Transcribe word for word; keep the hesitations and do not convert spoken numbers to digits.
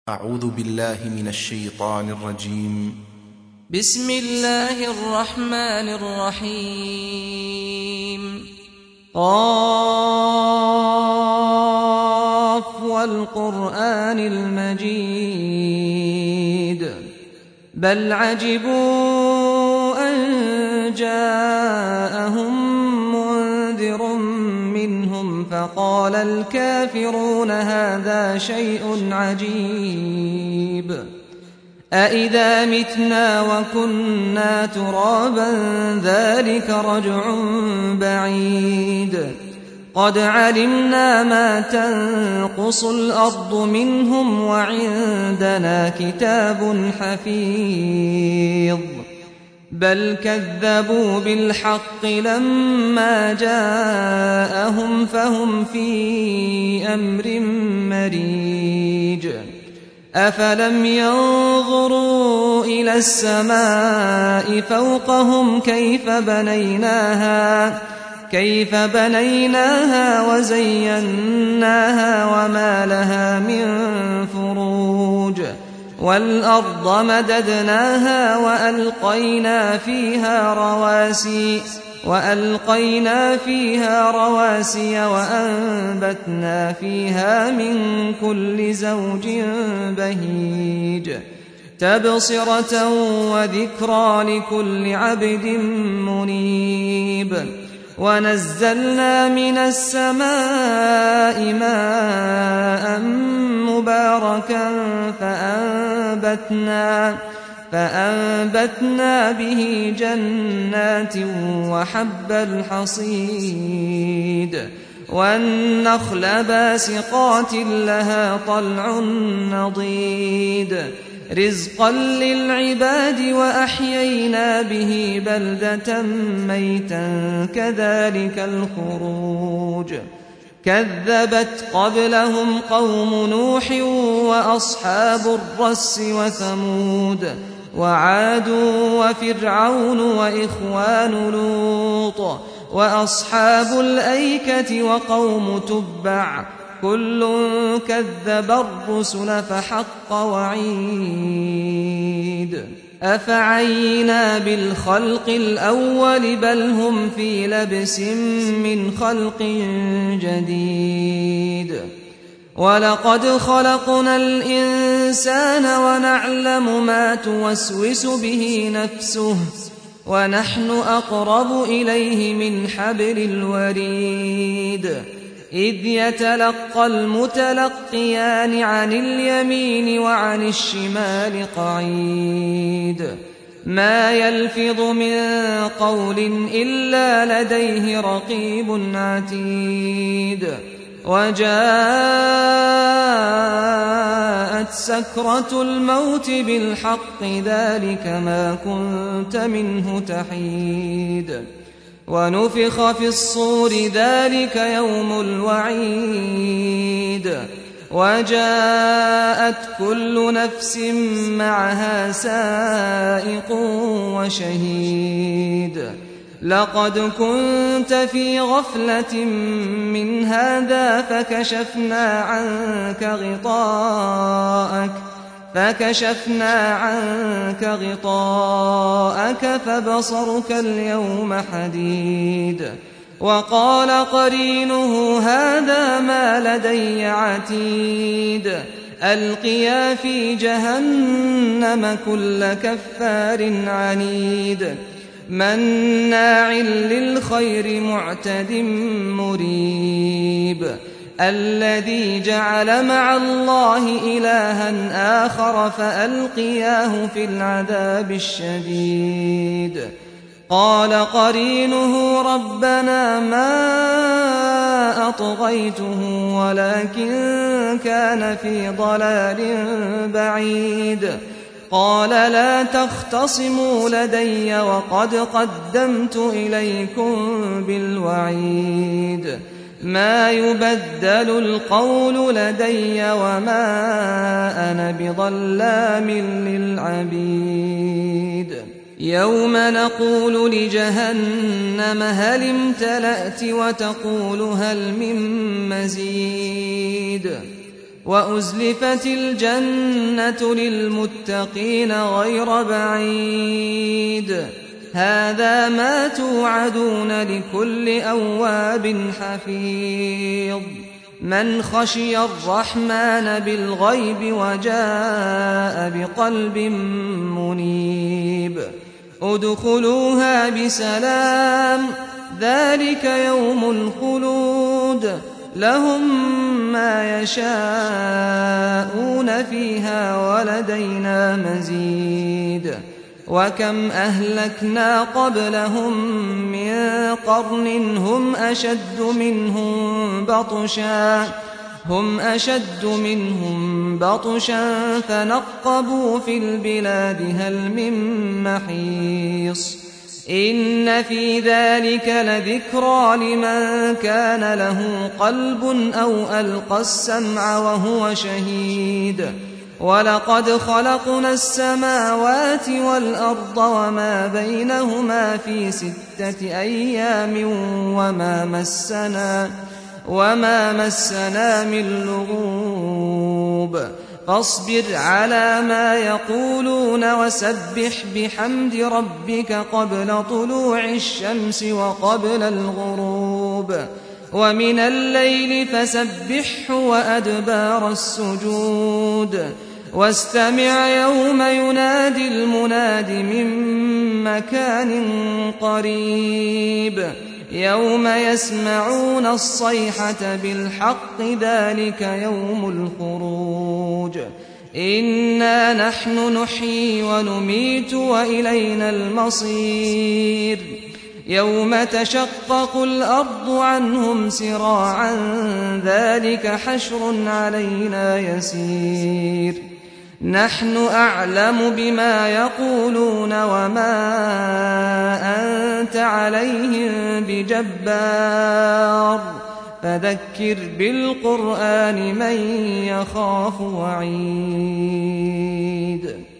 أعوذ بالله من الشيطان الرجيم. بسم الله الرحمن الرحيم. قاف والقرآن المجيد بل عجبوا أن جاءهم منذر منهم فقال الكافرون هذا شيء عجيب أإذا متنا وكنا ترابا ذلك رجع بعيد قد علمنا ما تنقص الأرض منهم وعندنا كتاب حفيظ بل كذبوا بالحق لما جاءهم فهم في أمر مريج أفلم ينظروا إلى السماء فوقهم كيف بنيناها كيف بنيناها وزيناها وما لها من فروج والأرض مددناها وألقينا فيها رواسي وألقينا فيها رواسي وأنبتنا فيها من كل زوج بهيج تبصرة وذكرى لكل عبد منيب ونزلنا من السماء ماء مباركا فأنبتنا فأنبتنا به جنات وحب الحصيد والنخل باسقات لها طلع نضيد رزقا للعباد وأحيينا به بلدة ميتا كذلك الخروج كذبت قبلهم قوم نوح وأصحاب الرس وثمود وعاد وفرعون وإخوان لوط وأصحاب الأيكة وقوم تبع كل كذب الرسل فحق وعيد أفعينا بالخلق الأول بل هم في لبس من خلق جديد ولقد خلقنا الإنسان ونعلم ما توسوس به نفسه ونحن أقرب إليه من حبل الوريد إذ يتلقى المتلقيان عن اليمين وعن الشمال قعيد ما يلفظ من قول إلا لديه رقيب عتيد وجاءت سكرة الموت بالحق ذلك ما كنت منه تحيد ونفخ في الصور ذلك يوم الوعيد وجاءت كل نفس معها سائق وشهيد لقد كنت في غفلة من هذا فكشفنا عنك غطاءك فكشفنا عنك غطاءك فبصرك اليوم حديد وقال قرينه هذا ما لدي عتيد ألقيا في جهنم كل كفار عنيد مناع للخير معتد مريب الذي جعل مع الله إلها آخر فألقياه في العذاب الشديد قال قرينه ربنا ما أطغيته ولكن كان في ضلال بعيد قال لا تختصموا لدي وقد قدمت إليكم بالوعيد ما يبدل القول لدي وما أنا بظلام للعبيد يوم نقول لجهنم هل امتلأت وتقول هل من مزيد وأزلفت الجنة للمتقين غير بعيد هذا ما توعدون لكل أواب حفيظ من خشي الرحمن بالغيب وجاء بقلب منيب ادخلوها بسلام ذلك يوم الخلود لهم ما يشاءون فيها ولدينا مزيد وكم أهلكنا قبلهم من قرن هم أشد منهم بطشا هم أشد منهم بطشا فنقبوا في البلاد هل من محيص إن في ذلك لذكرى لمن كان له قلب أو ألقى السمع وهو شهيد ولقد خلقنا السماوات والأرض وما بينهما في ستة أيام وما مسنا وما مسنا من لغوب فاصبر على ما يقولون وسبح بحمد ربك قبل طلوع الشمس وقبل الغروب ومن الليل فسبحه وأدبار السجود واستمع يوم ينادي المناد من مكان قريب يوم يسمعون الصيحة بالحق ذلك يوم الخروج إنا نحن نحيي ونميت وإلينا المصير يوم تشقق الأرض عنهم سراعا ذلك حشر علينا يسير نحن أعلم بما يقولون وما أنت عليهم بجبار فذكر بالقرآن من يخاف وعيد